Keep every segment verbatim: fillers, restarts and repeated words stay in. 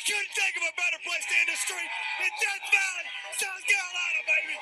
couldn't think of a better place to end the street than Death Valley, South Carolina, baby.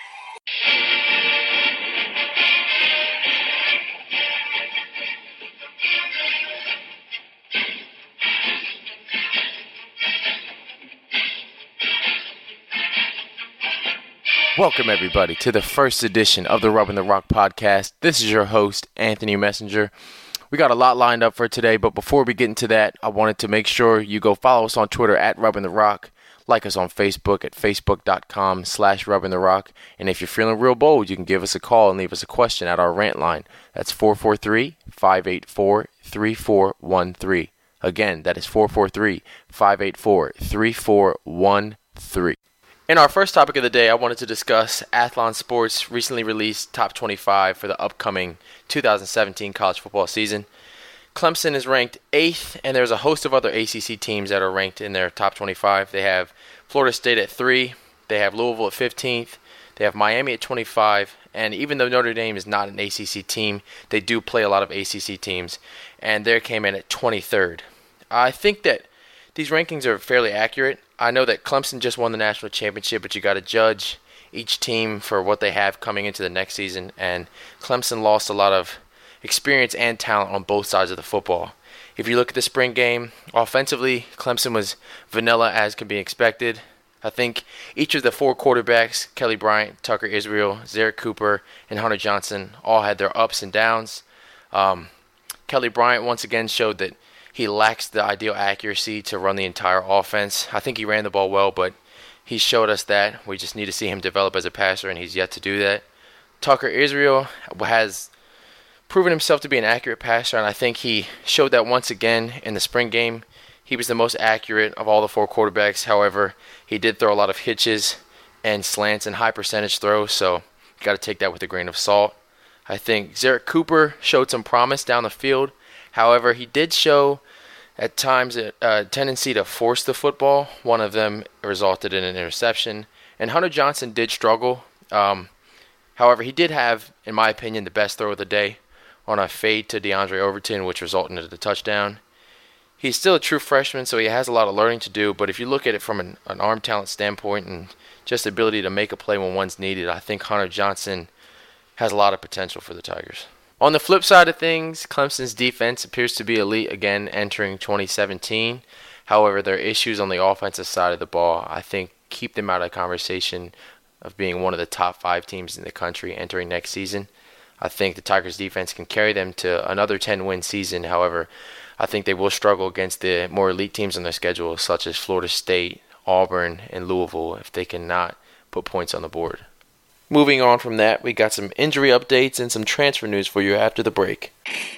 Welcome, everybody, to the first edition of the Rubbing the Rock podcast. This is your host, Anthony Messenger. We got a lot lined up for today, but before we get into that, I wanted to make sure you go follow us on Twitter at Rubbing the Rock, like us on Facebook at facebook.com slash Rubbing the Rock, and if you're feeling real bold, you can give us a call and leave us a question at our rant line. That's four four three, five eight four, three four one three. Again, that is four four three, five eight four, three four one three. In our first topic of the day, I wanted to discuss Athlon Sports' recently released top twenty-five for the upcoming two thousand seventeen college football season. Clemson is ranked eighth, and there's a host of other A C C teams that are ranked in their top twenty-five. They have Florida State at three, they have Louisville at fifteenth, they have Miami at twenty-five, and even though Notre Dame is not an A C C team, they do play a lot of A C C teams, and they came in at twenty-third. I think that these rankings are fairly accurate. I know that Clemson just won the national championship, but you got to judge each team for what they have coming into the next season. And Clemson lost a lot of experience and talent on both sides of the football. If you look at the spring game, offensively, Clemson was vanilla as can be expected. I think each of the four quarterbacks, Kelly Bryant, Tucker Israel, Zerrick Cooper, and Hunter Johnson, all had their ups and downs. Um, Kelly Bryant once again showed that he lacks the ideal accuracy to run the entire offense. I think he ran the ball well, but he showed us that. We just need to see him develop as a passer, and he's yet to do that. Tucker Israel has proven himself to be an accurate passer, and I think he showed that once again in the spring game. He was the most accurate of all the four quarterbacks. However, he did throw a lot of hitches and slants and high percentage throws, so you got to take that with a grain of salt. I think Zerrick Cooper showed some promise down the field. However, he did show at times a, a tendency to force the football. One of them resulted in an interception. And Hunter Johnson did struggle. Um, however, he did have, in my opinion, the best throw of the day on a fade to DeAndre Overton, which resulted in a touchdown. He's still a true freshman, so he has a lot of learning to do. But if you look at it from an, an arm talent standpoint and just the ability to make a play when one's needed, I think Hunter Johnson has a lot of potential for the Tigers. On the flip side of things, Clemson's defense appears to be elite again entering twenty seventeen. However, their issues on the offensive side of the ball, I think, keep them out of the conversation of being one of the top five teams in the country entering next season. I think the Tigers' defense can carry them to another ten-win season. However, I think they will struggle against the more elite teams on their schedule, such as Florida State, Auburn, and Louisville, if they cannot put points on the board. Moving on from that, we got some injury updates and some transfer news for you after the break.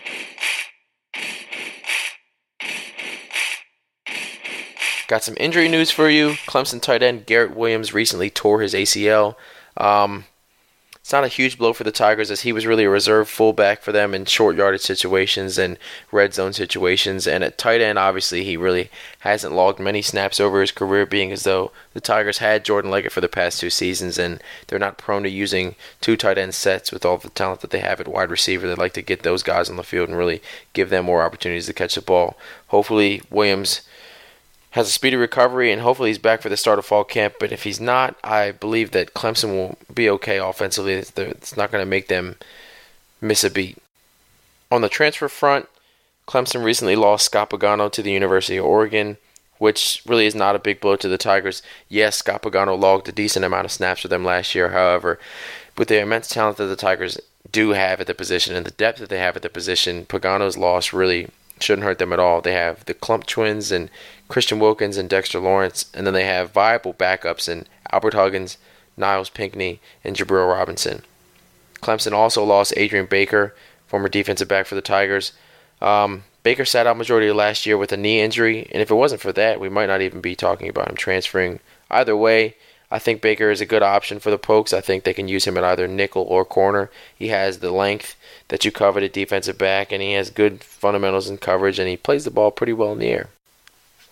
Got some injury news for you. Clemson tight end Garrett Williams recently tore his A C L. Um, it's not a huge blow for the Tigers, as he was really a reserve fullback for them in short yardage situations and red zone situations. And at tight end, obviously, he really hasn't logged many snaps over his career, being as though the Tigers had Jordan Leggett for the past two seasons, and they're not prone to using two tight end sets with all the talent that they have at wide receiver. They like to get those guys on the field and really give them more opportunities to catch the ball. Hopefully, Williams has a speedy recovery, and hopefully he's back for the start of fall camp. But if he's not, I believe that Clemson will be okay offensively. It's, it's not going to make them miss a beat. On the transfer front, Clemson recently lost Scott Pagano to the University of Oregon, which really is not a big blow to the Tigers. Yes, Scott Pagano logged a decent amount of snaps for them last year. However, with the immense talent that the Tigers do have at the position and the depth that they have at the position, Pagano's loss really shouldn't hurt them at all. They have the Klump twins and Christian Wilkins and Dexter Lawrence, and then they have viable backups in Albert Huggins, Niles Pinckney, and Jabril Robinson. Clemson also lost Adrian Baker, former defensive back for the Tigers. Um, Baker sat out majority of last year with a knee injury, and if it wasn't for that, we might not even be talking about him transferring. Either way, I think Baker is a good option for the Pokes. I think they can use him at either nickel or corner. He has the length that you covered at defensive back, and he has good fundamentals in coverage, and he plays the ball pretty well in the air.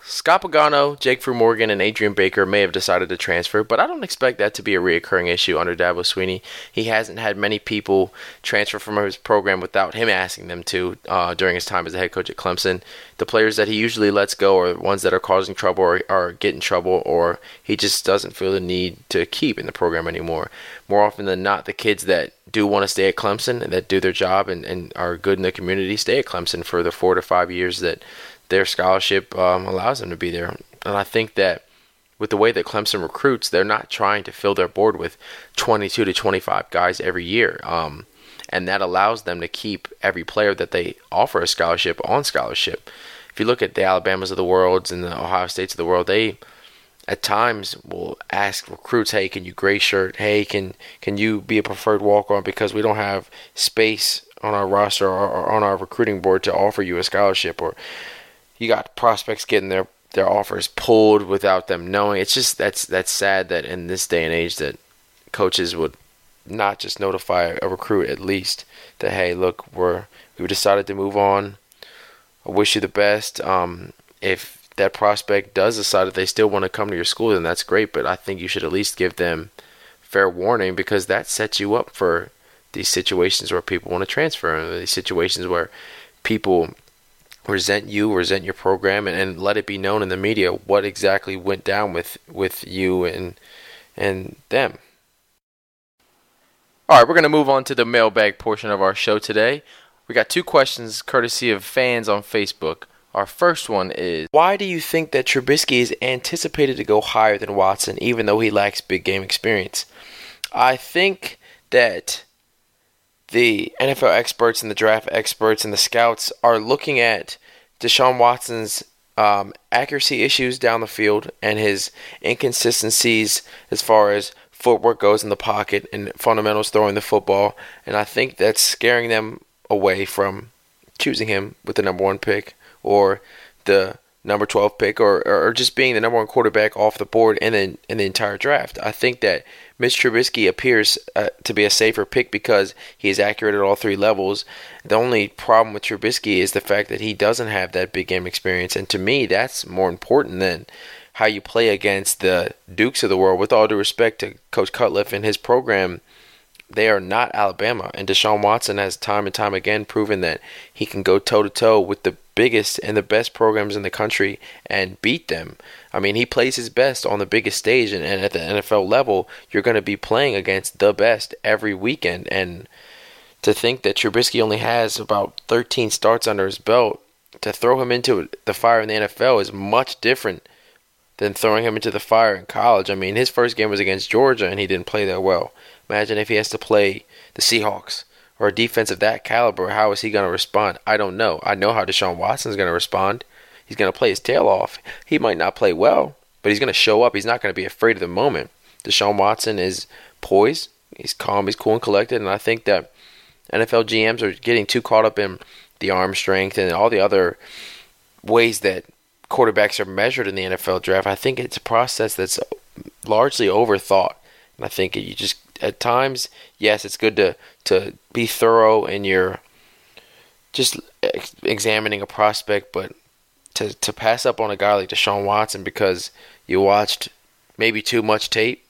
Scott Pagano, Jake Fruit Morgan, and Adrian Baker may have decided to transfer, but I don't expect that to be a reoccurring issue under Dabo Swinney. He hasn't had many people transfer from his program without him asking them to uh, during his time as a head coach at Clemson. The players that he usually lets go are ones that are causing trouble or are getting trouble, or he just doesn't feel the need to keep in the program anymore. More often than not, the kids that do want to stay at Clemson and that do their job and, and are good in the community stay at Clemson for the four to five years that their scholarship um, allows them to be there. And I think that with the way that Clemson recruits, they're not trying to fill their board with twenty-two to twenty-five guys every year. Um, and that allows them to keep every player that they offer a scholarship on scholarship. If you look at the Alabamas of the world and the Ohio States of the world, they at times will ask recruits, hey, can you gray shirt? Hey, can can you be a preferred walk-on because we don't have space on our roster or, or on our recruiting board to offer you a scholarship? Or you got prospects getting their, their offers pulled without them knowing. It's just that's that's sad that in this day and age that coaches would not just notify a recruit at least that, hey, look, we're we've decided to move on. I wish you the best. Um, if that prospect does decide that they still want to come to your school, then that's great. But I think you should at least give them fair warning, because that sets you up for these situations where people want to transfer, these situations where people resent you, resent your program, and, and let it be known in the media what exactly went down with, with you and and them. All right, we're going to move on to the mailbag portion of our show today. We got two questions courtesy of fans on Facebook. Our first one is, why do you think that Trubisky is anticipated to go higher than Watson even though he lacks big game experience? I think that the N F L experts and the draft experts and the scouts are looking at Deshaun Watson's um, accuracy issues down the field and his inconsistencies as far as footwork goes in the pocket and fundamentals throwing the football. And I think that's scaring them away from choosing him with the number one pick or the number twelve pick, or, or just being the number one quarterback off the board in the, in the entire draft. I think that Mitch Trubisky appears uh, to be a safer pick because he is accurate at all three levels. The only problem with Trubisky is the fact that he doesn't have that big game experience, and to me, that's more important than how you play against the Dukes of the world. With all due respect to Coach Cutcliffe and his program, they are not Alabama, and Deshaun Watson has time and time again proven that he can go toe-to-toe with the biggest and the best programs in the country and beat them. I mean, he plays his best on the biggest stage, and, and at the N F L level, you're going to be playing against the best every weekend. And to think that Trubisky only has about thirteen starts under his belt, to throw him into the fire in the N F L is much different than throwing him into the fire in college. I mean, his first game was against Georgia, and he didn't play that well. Imagine if he has to play the Seahawks or a defense of that caliber. How is he going to respond? I don't know. I know how Deshaun Watson is going to respond. He's going to play his tail off. He might not play well, but he's going to show up. He's not going to be afraid of the moment. Deshaun Watson is poised. He's calm. He's cool and collected. And I think that N F L G Ms are getting too caught up in the arm strength and all the other ways that quarterbacks are measured in the N F L draft. I think it's a process that's largely overthought. And I think you just, at times, yes, it's good to, to be thorough in your just ex- examining a prospect, but to, to pass up on a guy like Deshaun Watson because you watched maybe too much tape,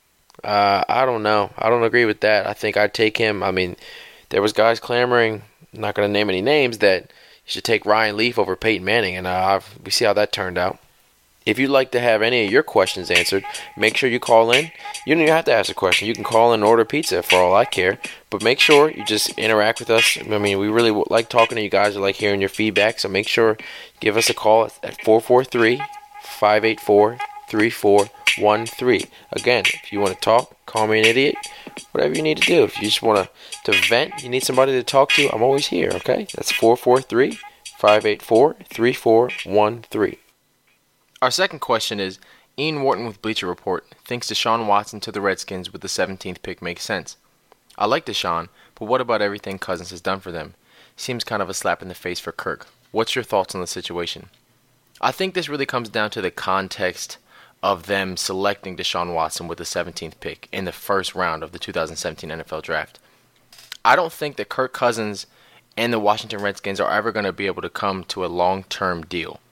uh, I don't know. I don't agree with that. I think I'd take him. I mean, there was guys clamoring, I'm not going to name any names, that you should take Ryan Leaf over Peyton Manning, and uh, I've, we see how that turned out. If you'd like to have any of your questions answered, make sure you call in. You don't even have to ask a question. You can call in and order pizza for all I care. But make sure you just interact with us. I mean, we really like talking to you guys. We like hearing your feedback. So make sure you give us a call at four four three, five eight four, three four one three. Again, if you want to talk, call me an idiot, whatever you need to do. If you just want to, to vent, you need somebody to talk to, I'm always here, okay? That's four four three, five eight four, three four one three. Our second question is, Ian Wharton with Bleacher Report thinks Deshaun Watson to the Redskins with the seventeenth pick makes sense. I like Deshaun, but what about everything Cousins has done for them? Seems kind of a slap in the face for Kirk. What's your thoughts on the situation? I think this really comes down to the context of them selecting Deshaun Watson with the seventeenth pick in the first round of the two thousand seventeen N F L Draft. I don't think that Kirk Cousins and the Washington Redskins are ever going to be able to come to a long-term deal.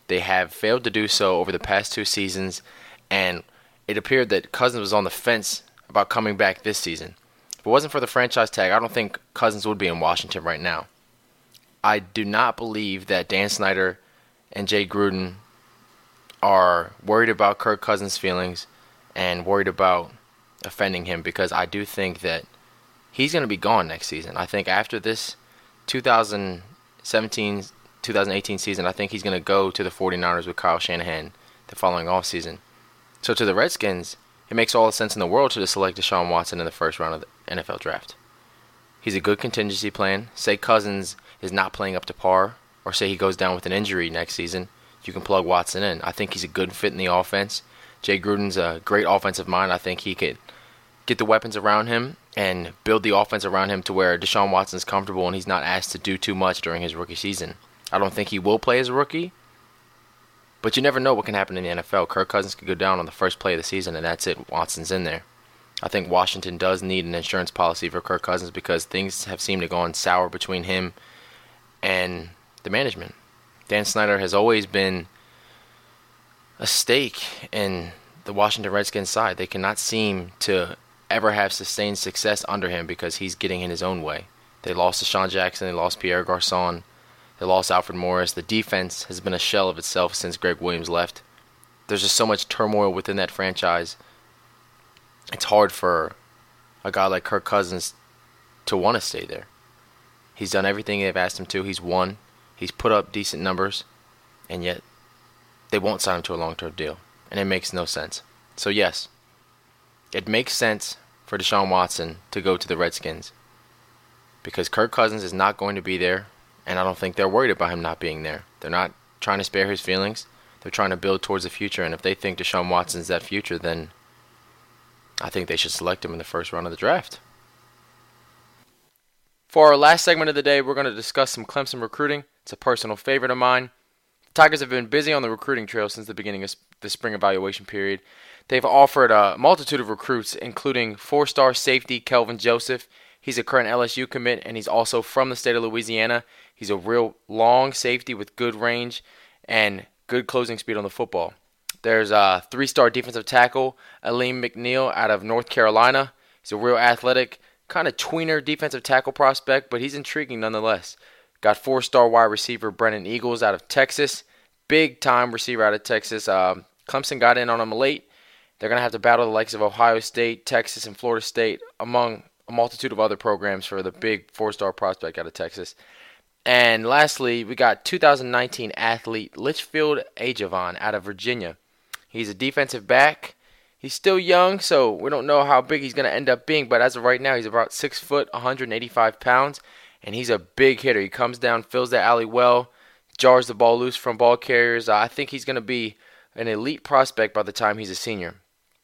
They have failed to do so over the past two seasons, and it appeared that Cousins was on the fence about coming back this season. If it wasn't for the franchise tag, I don't think Cousins would be in Washington right now. I do not believe that Dan Snyder and Jay Gruden are worried about Kirk Cousins' feelings and worried about offending him, because I do think that he's going to be gone next season. I think after this two thousand seventeen two thousand eighteen season, I think he's going to go to the 49ers with Kyle Shanahan the following offseason. So to the Redskins, it makes all the sense in the world to just select Deshaun Watson in the first round of the N F L draft. He's a good contingency plan. Say Cousins is not playing up to par, or say he goes down with an injury next season, you can plug Watson in. I think he's a good fit in the offense. Jay Gruden's a great offensive mind. I think he could get the weapons around him and build the offense around him to where Deshaun Watson's comfortable and he's not asked to do too much during his rookie season. I don't think he will play as a rookie, but you never know what can happen in the N F L. Kirk Cousins could go down on the first play of the season, and that's it. Watson's in there. I think Washington does need an insurance policy for Kirk Cousins because things have seemed to go on sour between him and the management. Dan Snyder has always been a stake in the Washington Redskins side. They cannot seem to ever have sustained success under him because he's getting in his own way. They lost Deshaun Jackson. They lost Pierre Garçon. They lost Alfred Morris. The defense has been a shell of itself since Greg Williams left. There's just so much turmoil within that franchise. It's hard for a guy like Kirk Cousins to want to stay there. He's done everything they've asked him to. He's won. He's put up decent numbers. And yet, they won't sign him to a long-term deal. And it makes no sense. So yes, it makes sense for Deshaun Watson to go to the Redskins because Kirk Cousins is not going to be there, and I don't think they're worried about him not being there. They're not trying to spare his feelings. They're trying to build towards the future, and if they think Deshaun Watson's that future, then I think they should select him in the first round of the draft. For our last segment of the day, we're going to discuss some Clemson recruiting. It's a personal favorite of mine. The Tigers have been busy on the recruiting trail since the beginning of the spring evaluation period. They've offered a multitude of recruits, including four-star safety Kelvin Joseph. He's a current L S U commit, and he's also from the state of Louisiana. He's a real long safety with good range and good closing speed on the football. There's a three-star defensive tackle, Aleem McNeil, out of North Carolina. He's a real athletic, kind of tweener defensive tackle prospect, but he's intriguing nonetheless. Got four-star wide receiver Brennan Eagles out of Texas. Big-time receiver out of Texas. Uh, Clemson got in on him late. They're going to have to battle the likes of Ohio State, Texas, and Florida State, among a multitude of other programs for the big four-star prospect out of Texas. And lastly, we got two thousand nineteen athlete Litchfield Ajavon out of Virginia. He's a defensive back. He's still young, so we don't know how big he's going to end up being, but as of right now, he's about six foot, one hundred eighty-five pounds, and he's a big hitter. He comes down, fills the alley well, jars the ball loose from ball carriers. Uh, I think he's going to be an elite prospect by the time he's a senior.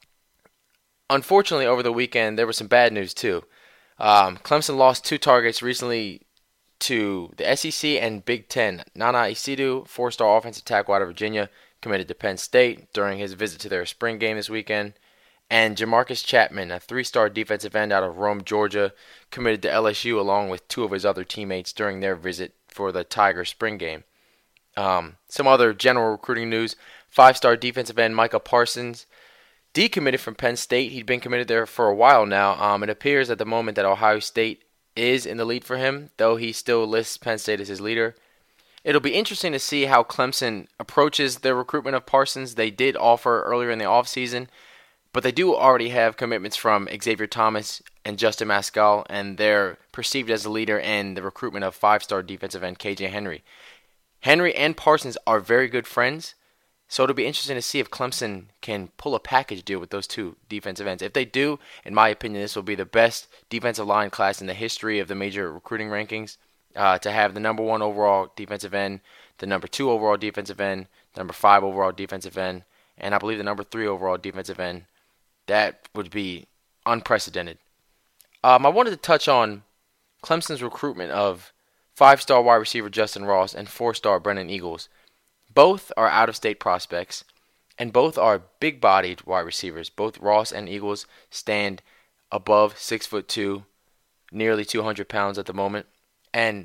Unfortunately, over the weekend, there was some bad news too. Um, Clemson lost two targets recently to the S E C and Big Ten. Nana Isidu, four-star offensive tackle out of Virginia, committed to Penn State during his visit to their spring game this weekend. And Jamarcus Chapman, a three-star defensive end out of Rome, Georgia, committed to L S U along with two of his other teammates during their visit for the Tiger spring game. Um, some other general recruiting news. Five-star defensive end Micah Parsons decommitted from Penn State. He'd been committed there for a while now. Um, it appears at the moment that Ohio State is in the lead for him, though he still lists Penn State as his leader. It'll be interesting to see how Clemson approaches their recruitment of Parsons. They did offer earlier in the offseason, but they do already have commitments from Xavier Thomas and Justin Mascal, and they're perceived as the leader in the recruitment of five-star defensive end K J Henry. Henry and Parsons are very good friends, so it'll be interesting to see if Clemson can pull a package deal with those two defensive ends. If they do, in my opinion, this will be the best defensive line class in the history of the major recruiting rankings. Uh, to have the number one overall defensive end, the number two overall defensive end, number five overall defensive end, and I believe the number three overall defensive end, that would be unprecedented. Um, I wanted to touch on Clemson's recruitment of five-star wide receiver Justin Ross and four-star Brennan Eagles. Both are out-of-state prospects, and both are big-bodied wide receivers. Both Ross and Eagles stand above six foot two, nearly two hundred pounds at the moment. And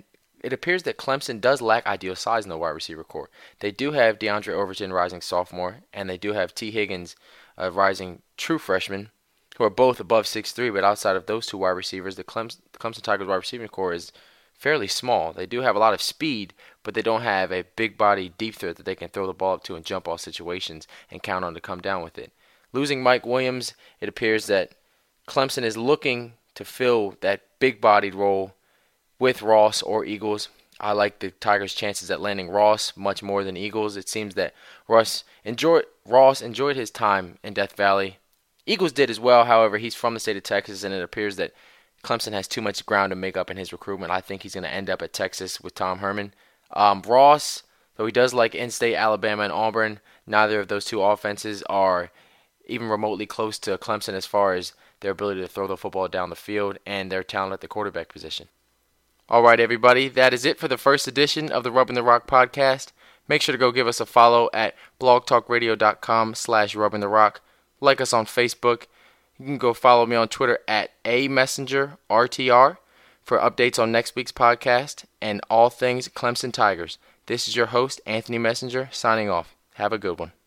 it appears that Clemson does lack ideal size in the wide receiver core. They do have DeAndre Overton, rising sophomore, and they do have T. Higgins, a rising true freshman, who are both above six three, but outside of those two wide receivers, the Clemson, the Clemson Tigers wide receiving core is fairly small. They do have a lot of speed, but they don't have a big body deep threat that they can throw the ball up to in jump ball situations and count on to come down with it. Losing Mike Williams, it appears that Clemson is looking to fill that big-bodied role with Ross or Eagles. I like the Tigers' chances at landing Ross much more than Eagles. It seems that Ross enjoyed, Ross enjoyed his time in Death Valley. Eagles did as well, however, he's from the state of Texas, and it appears that Clemson has too much ground to make up in his recruitment. I think he's going to end up at Texas with Tom Herman. Um, Ross, though he does like in-state Alabama and Auburn, neither of those two offenses are even remotely close to Clemson as far as their ability to throw the football down the field and their talent at the quarterback position. All right, everybody, that is it for the first edition of the Rubbing the Rock podcast. Make sure to go give us a follow at blogtalkradio.com slash Rubbing the Rock. Like us on Facebook. You can go follow me on Twitter at A Messenger R T R for updates on next week's podcast and all things Clemson Tigers. This is your host, Anthony Messenger, signing off. Have a good one.